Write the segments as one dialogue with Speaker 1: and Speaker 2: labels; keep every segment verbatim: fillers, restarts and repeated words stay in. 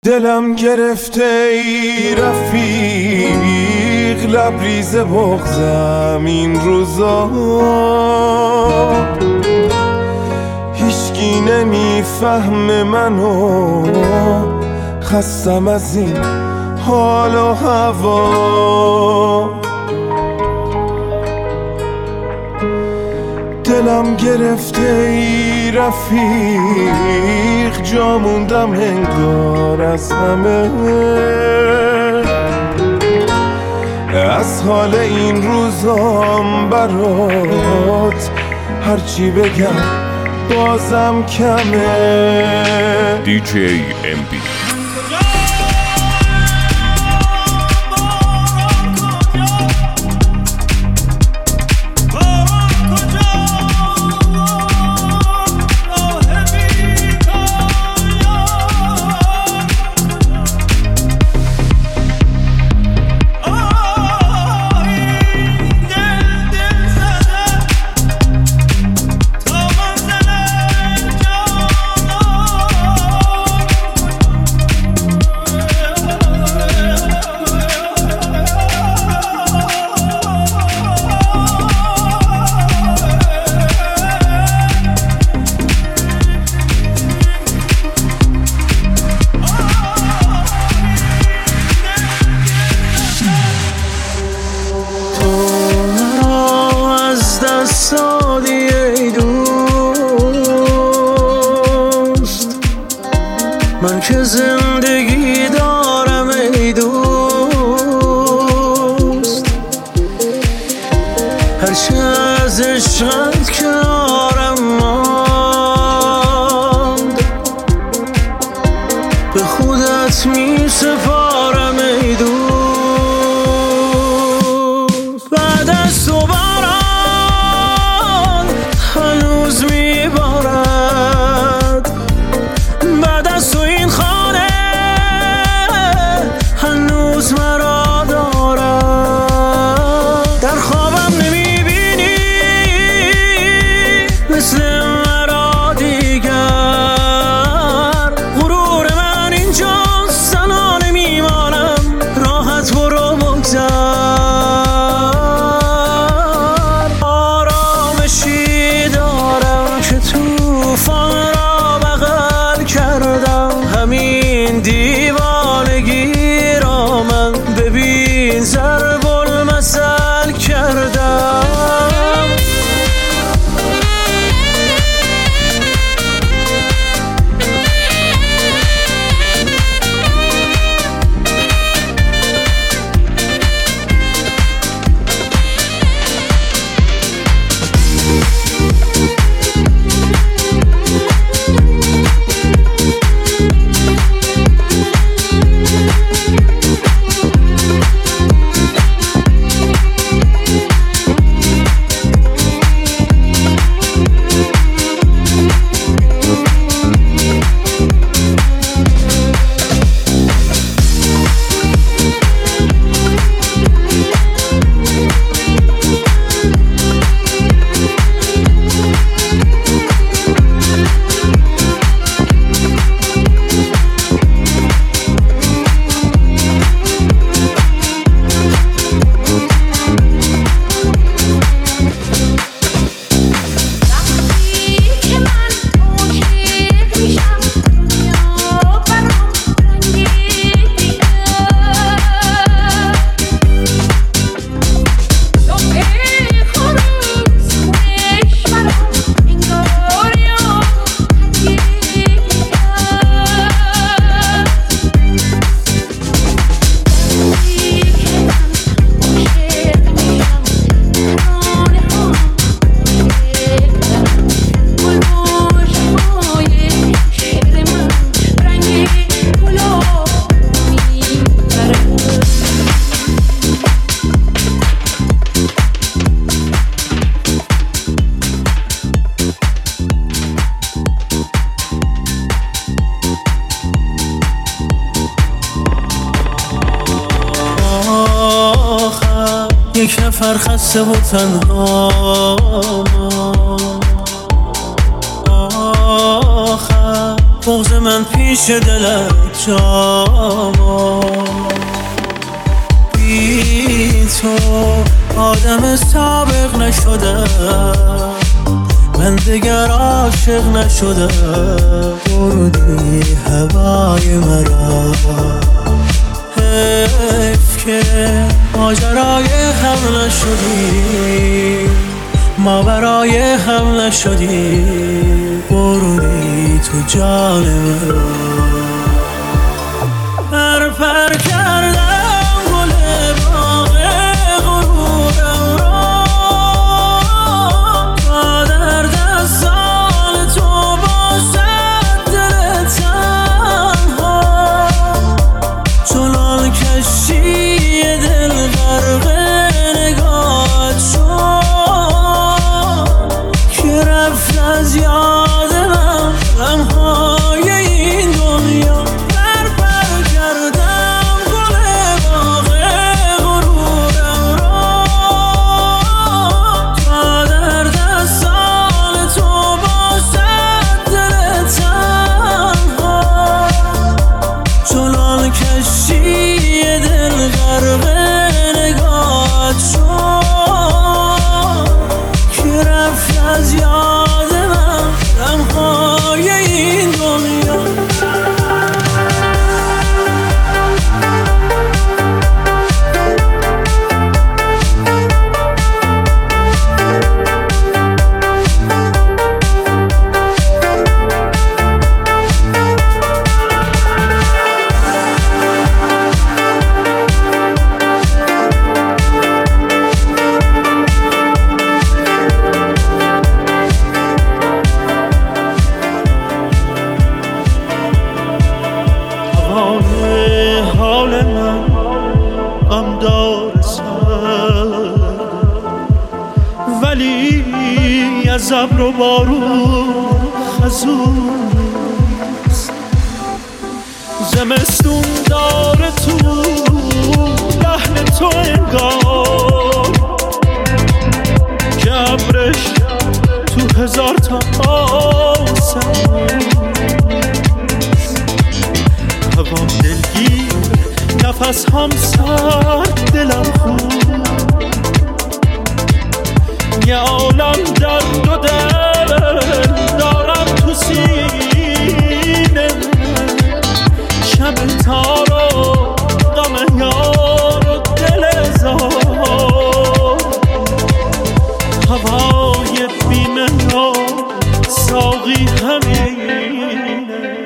Speaker 1: دلم گرفته ای رفیق، لبریز بغضم این روزا، هیچکی نمیفهم منو، خستم از این حال و هوا. دلم گرفته ای رفیق، جا موندم انگار از همه، از حال این روزام برات هرچی بگم بازم کمه.
Speaker 2: دی جی ام بی
Speaker 3: سادی ای دوست، من که زندگی دارم ای دوست، هرچه از عشقت کنارم ماند، به خودت می سپارم ای دوست. بعد از تو هنوز میبارد، بعد از تو این خانه هنوز مرا دارد. در خوابم نمیبینی مثل مرا دیگر، غرور من اینجاست تنها نمیمانم، راحت برو بگذر. طوفان را بغل کردم، همین دیوانگی را من ببین ضرب المثل کردم. یک نفر خسته و تنها، آخر بغض من پیش دلت جا بی تو آدم سابق نشدم، من دیگر عاشق نشدم. بردی هوای مرا، حیف که ماجرای هم نشدی، ما برای هم نشدی. بردی تو جان مرا، پر پر کردم گل باغ غرورم را، تا در دستان تو باشد دل تنها. چنان کشتی دل غرق نگاهت شد که رفت از یاد من غمهای این دنیا. پر پر کردم گل باغ غرورم را، تا در دستان تو باشد دل تنها. چنان کشتی دل غرق نگاهت شد که رفت از یاد من غمهای این دنیا. حال من غمدار سر، ولی از ابر و بارون خزونست. زمستون داره تو لحن تو انگار که ابرش تو هزار تا آسمان. هوا دلگیر، نفس هم سرد، دلم خوب. یه عالم درد و دل دارم تو سینه، شب تار و غم یار و دل زار. هوای بیمه ها ساقی همینه.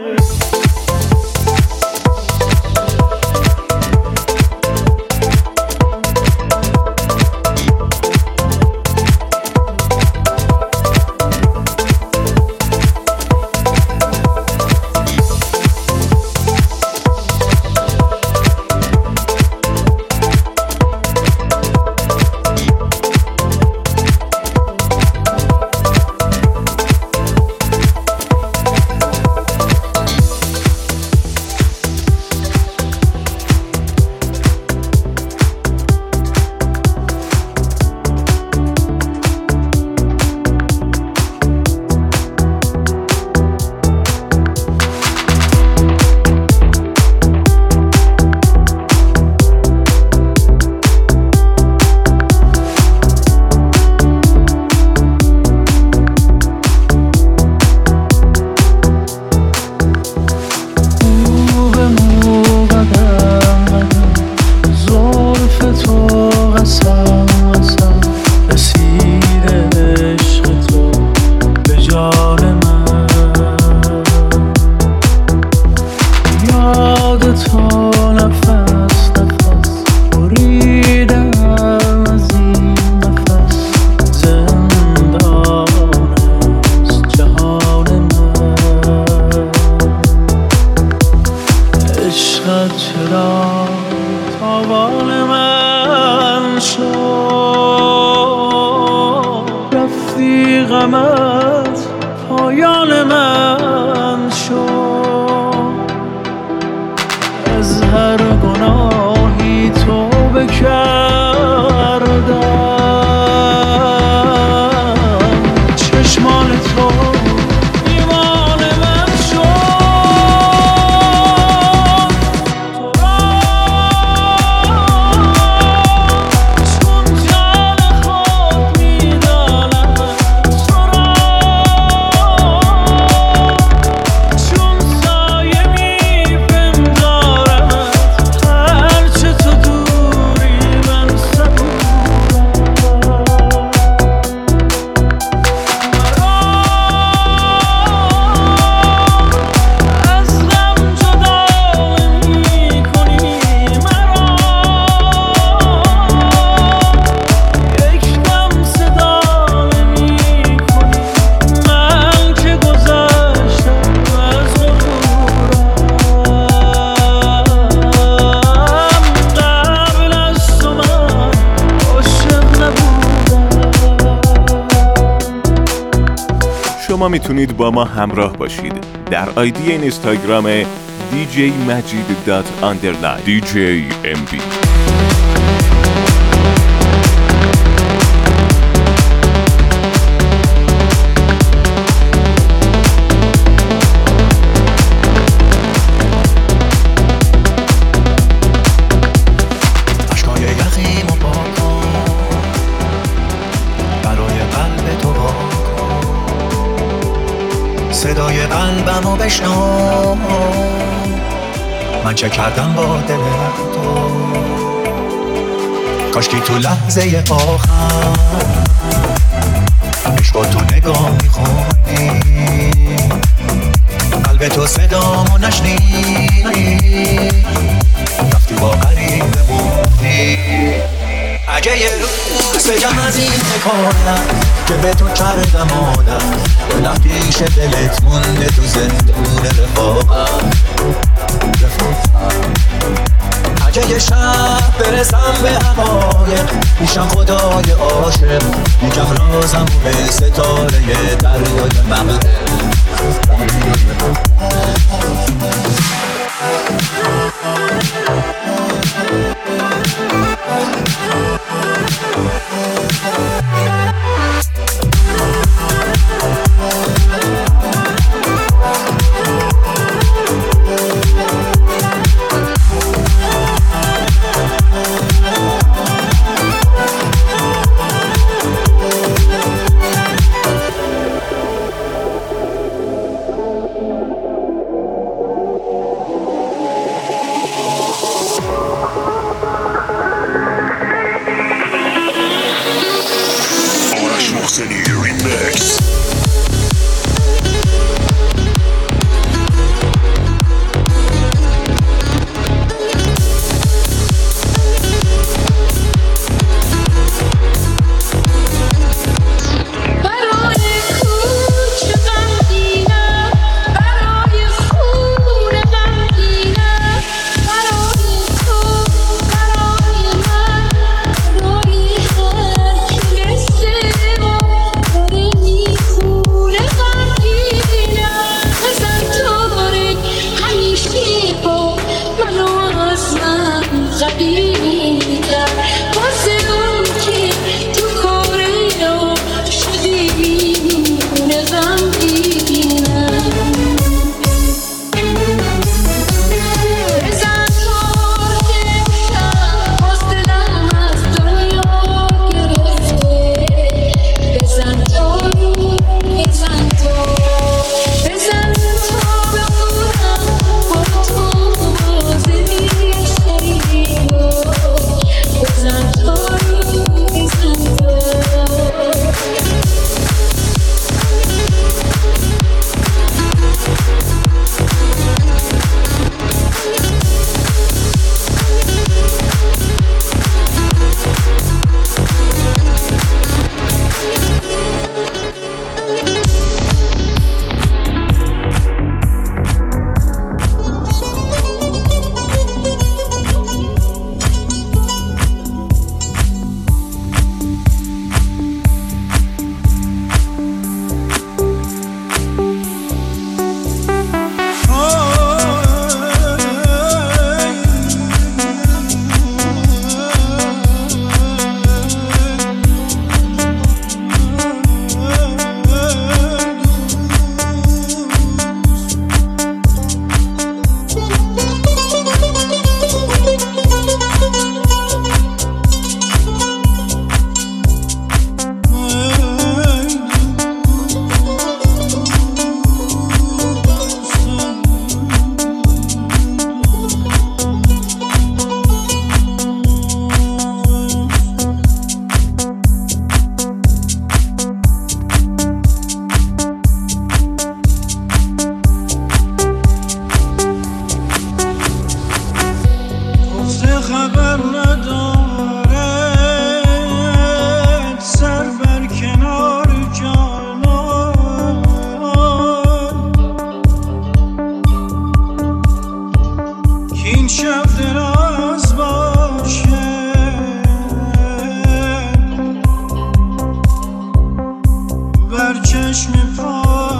Speaker 3: غمت پایان من شد. از هر گناهی توبه کردم، چشمان تو ایمان من شد.
Speaker 2: شما میتونید با ما همراه باشید در آیدی اینستاگرام دی جی مجید دات آندرلاین دی جی ام بی.
Speaker 4: صدای قلبمو بشنو، من چه کردم با دل تو. کاشکی تو لحظه آخر عشق با تو نگاه میخونی، قلب تو صدامو نشنیدی، رفتی با غریبه بودی. اگه یه روز بگم از این نکنم که به تو کردم آدم، دلم پیش دلت مونده تو زندون رفاقم. اگه یه شب برسم به حقایق، میشم خدای عاشق، میگم رازمو به ستاره دریای مغرب.
Speaker 5: چشم پا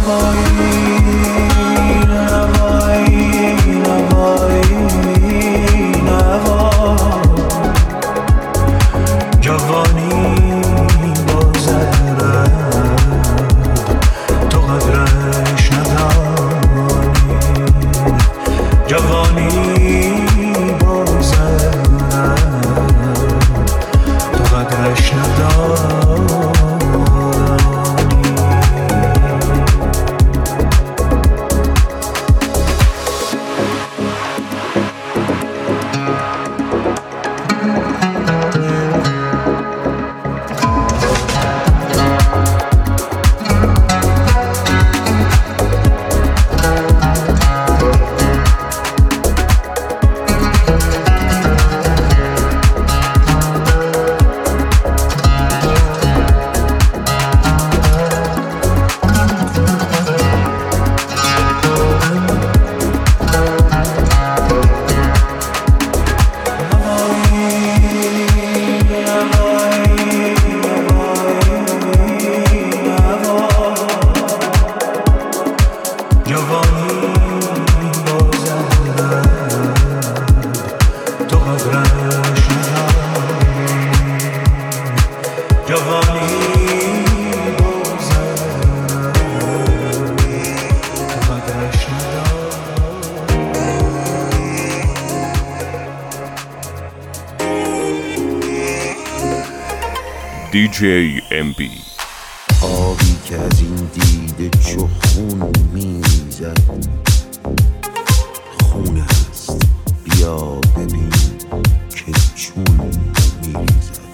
Speaker 2: دی جی ام بی.
Speaker 5: آبی که از این دیده چو خون میریزد خون است، بیا ببین که چون میریزد.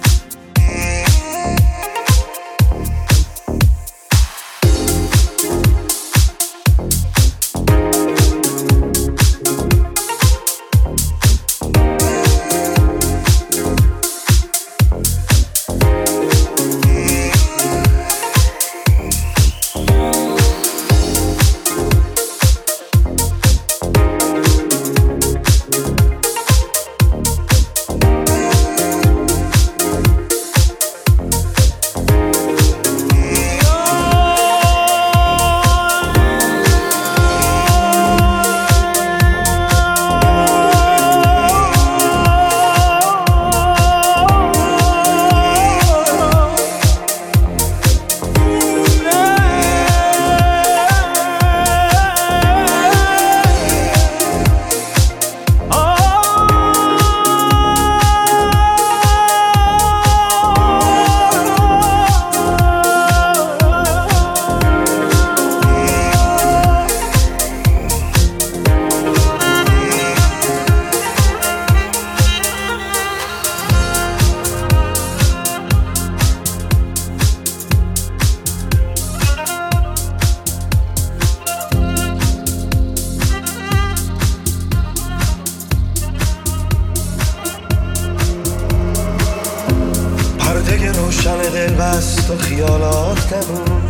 Speaker 6: روشن دل بست و خیالات نمون،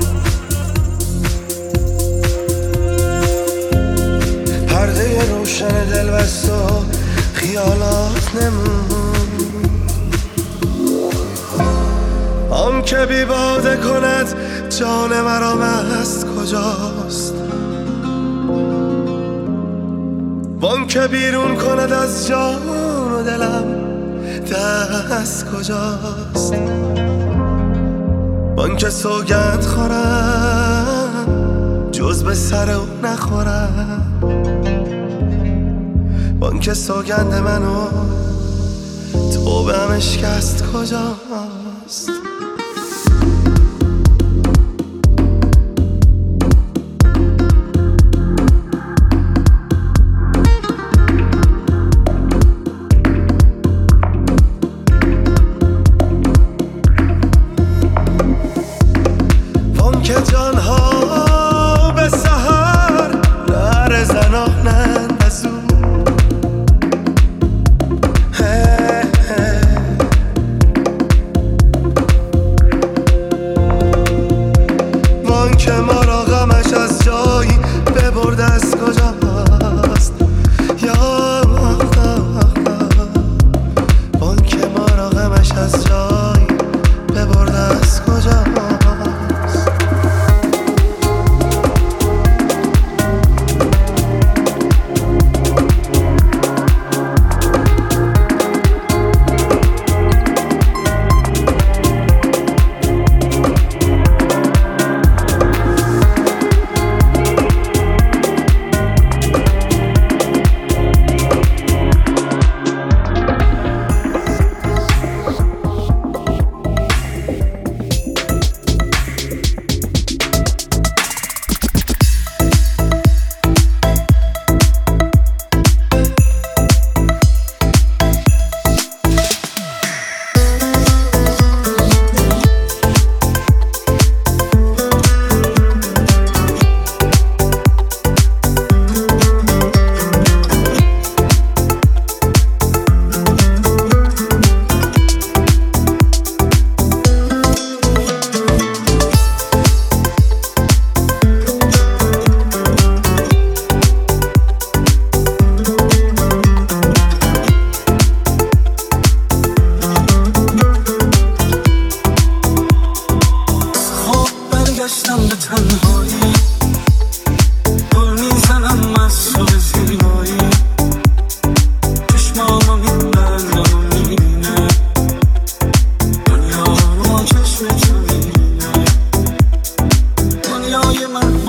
Speaker 6: پرده روشن دل بست و خیالات نمون. آن که بی باده کند جان مرا مست کجاست، وان که بیرون کند از جان و دلم دست کجاست. وان که سوگند خورم جز به سر او نخورم، وان که سوگند منو توبه هم اشکست کجاست.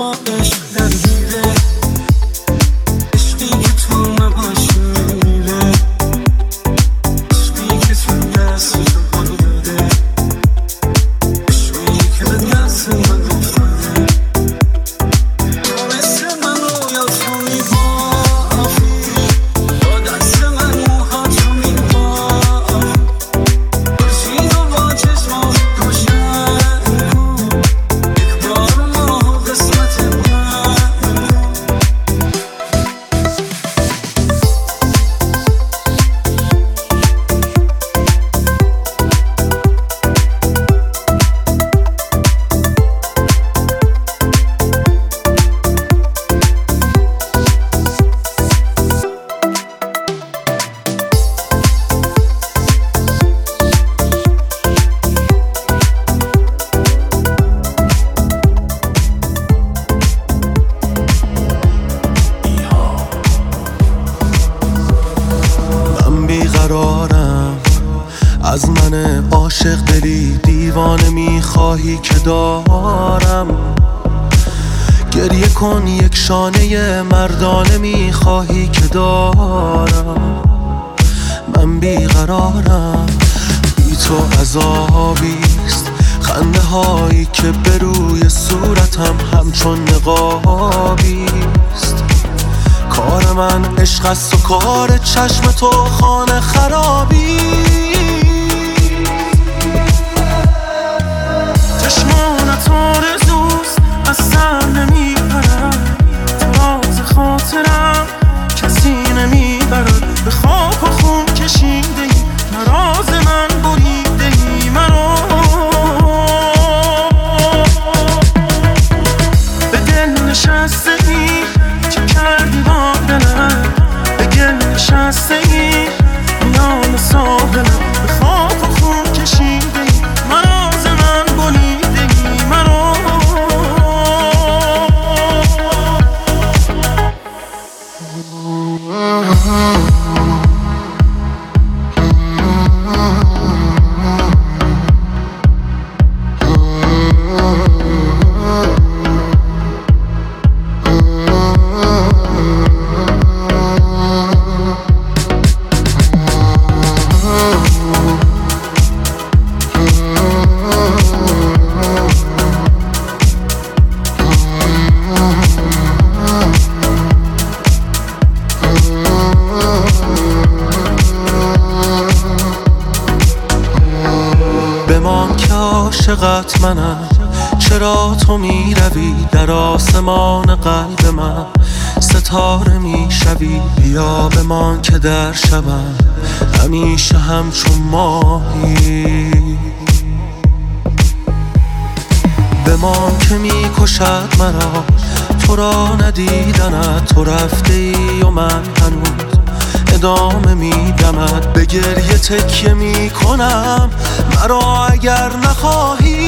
Speaker 3: با عشق درگیره، عشقی که تو نباش میره، عشقی که تو دست تو بایده، عشقی که به دست من افتاده. تو مثل من رویا توی بافی، با دست من موها تو میبافی، برشید و با چشمات روشن کن، یک بار ما قسمت من. من بیقرارم، از من عاشق دلی دیوانه میخواهی که دارم، گریه کن یک شانه مردانه میخواهی که دارم. من بیقرارم، بی تو عذابیست، خنده هایی که به روی صورتم همچون نقابیست. کار من عشق است و کار چشم تو خانه خرابی. چشمانت آرزوست از سر نمیپرد، تو راز خاطرم کسی نمیبرد. به خاک و خون کشیده ای نراز من بریده ای مرا، به دل نشسته ای چه کردی با دلم، به گل نشسته ای میان ساحلم. به خاک و خون کشیده ای مراز من بریده ای مرا. بمان که عاشقت منم، چرا تو می روی در آسمان قلب من، ستاره می شوی. بیا بمان که در شبم همیشه همچون ماهی. بمان که می کشد مرا تو را ندیدنت، تو رفته ای و من هنوز ادامه میدمد. به گریه تکیه میکنم مرا اگر نخواهی.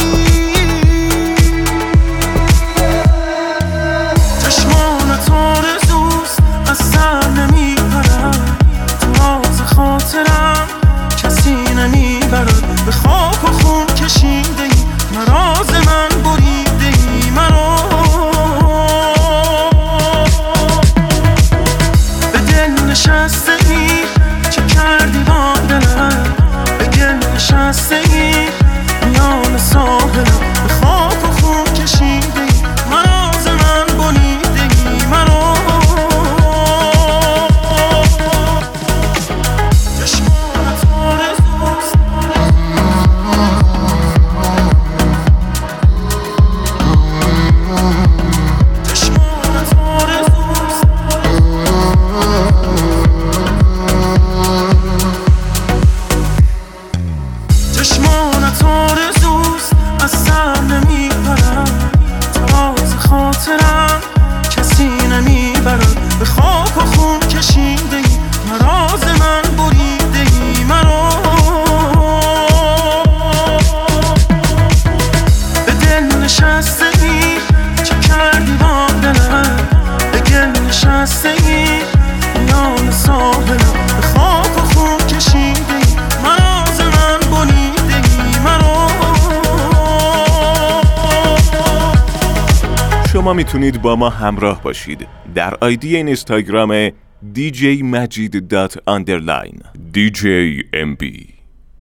Speaker 3: چشمانت آرزوست از سر نمیپرد، تو راز خاطرم کسی نمیبرد. به خاک و خون کشیده ای نراز من بریده ای مرا، به دل نشسته ای چه کردی با دلم، به گل نشسته ای میان ساحلم.
Speaker 2: شما میتونید با ما همراه باشید در آیدی اینستاگرام دی جی مجید دات آندرلاین دی جی ام بی.